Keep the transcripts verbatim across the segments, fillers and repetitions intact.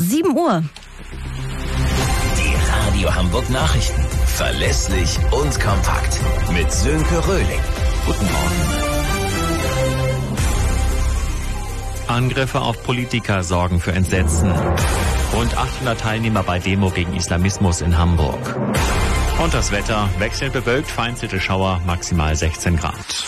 sieben Uhr. Die Radio Hamburg Nachrichten. Verlässlich und kompakt. Mit Sönke Röhling. Guten Morgen. Angriffe auf Politiker sorgen für Entsetzen. Rund achthundert Teilnehmer bei Demo gegen Islamismus in Hamburg. Und das Wetter wechselnd bewölkt, vereinzelte Schauer, maximal sechzehn Grad.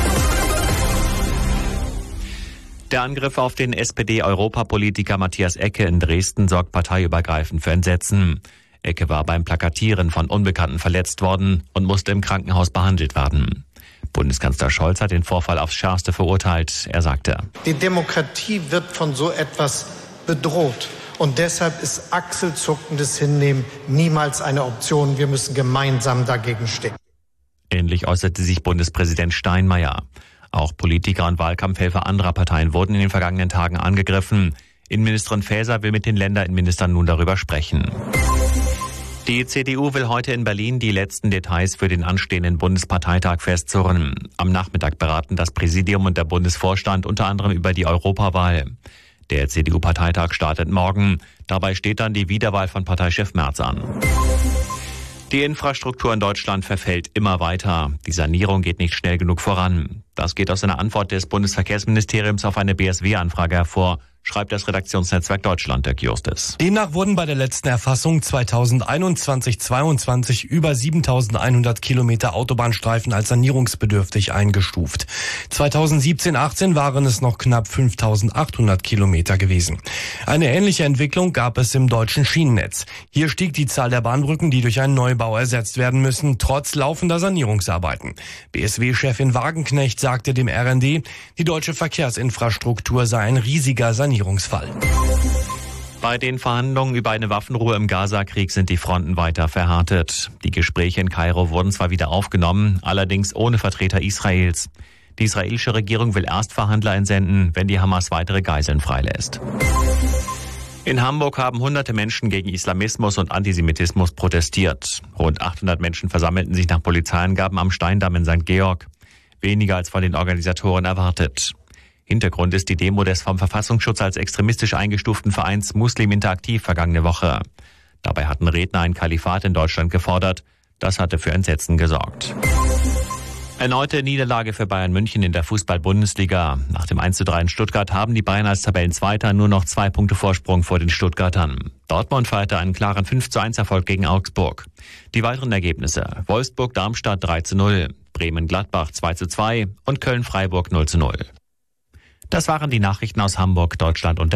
Der Angriff auf den S P D-Europapolitiker Matthias Ecke in Dresden sorgt parteiübergreifend für Entsetzen. Ecke war beim Plakatieren von Unbekannten verletzt worden und musste im Krankenhaus behandelt werden. Bundeskanzler Scholz hat den Vorfall aufs Schärfste verurteilt. Er sagte: Die Demokratie wird von so etwas bedroht. Und deshalb ist achselzuckendes Hinnehmen niemals eine Option. Wir müssen gemeinsam dagegen stehen. Ähnlich äußerte sich Bundespräsident Steinmeier. Auch Politiker und Wahlkampfhelfer anderer Parteien wurden in den vergangenen Tagen angegriffen. Innenministerin Faeser will mit den Länderinnenministern nun darüber sprechen. Die C D U will heute in Berlin die letzten Details für den anstehenden Bundesparteitag festzurren. Am Nachmittag beraten das Präsidium und der Bundesvorstand unter anderem über die Europawahl. Der C D U-Parteitag startet morgen. Dabei steht dann die Wiederwahl von Parteichef Merz an. Die Infrastruktur in Deutschland verfällt immer weiter. Die Sanierung geht nicht schnell genug voran. Das geht aus einer Antwort des Bundesverkehrsministeriums auf eine B S W-Anfrage hervor, schreibt das Redaktionsnetzwerk Deutschland, Dirk Justis. Demnach wurden bei der letzten Erfassung zweitausendeinundzwanzig zweiundzwanzig über siebentausendeinhundert Kilometer Autobahnstreifen als sanierungsbedürftig eingestuft. zweitausendsiebzehn achtzehn waren es noch knapp fünftausendachthundert Kilometer gewesen. Eine ähnliche Entwicklung gab es im deutschen Schienennetz. Hier stieg die Zahl der Bahnbrücken, die durch einen Neubau ersetzt werden müssen, trotz laufender Sanierungsarbeiten. B S W-Chefin Wagenknecht sagte dem R N D, die deutsche Verkehrsinfrastruktur sei ein riesiger Sanierungsfall. Bei den Verhandlungen über eine Waffenruhe im Gaza-Krieg sind die Fronten weiter verhärtet. Die Gespräche in Kairo wurden zwar wieder aufgenommen, allerdings ohne Vertreter Israels. Die israelische Regierung will erst Verhandler entsenden, wenn die Hamas weitere Geiseln freilässt. In Hamburg haben hunderte Menschen gegen Islamismus und Antisemitismus protestiert. Rund achthundert Menschen versammelten sich nach Polizeiangaben am Steindamm in Sankt Georg. Weniger als von den Organisatoren erwartet. Hintergrund ist die Demo des vom Verfassungsschutz als extremistisch eingestuften Vereins Muslim Interaktiv vergangene Woche. Dabei hatten Redner ein Kalifat in Deutschland gefordert. Das hatte für Entsetzen gesorgt. Erneute Niederlage für Bayern München in der Fußball-Bundesliga. Nach dem eins zu drei in Stuttgart haben die Bayern als Tabellenzweiter nur noch zwei Punkte Vorsprung vor den Stuttgartern. Dortmund feierte einen klaren fünf zu eins Erfolg gegen Augsburg. Die weiteren Ergebnisse: Wolfsburg-Darmstadt drei zu null, Bremen-Gladbach zwei zu zwei und Köln-Freiburg null zu null. Das waren die Nachrichten aus Hamburg, Deutschland und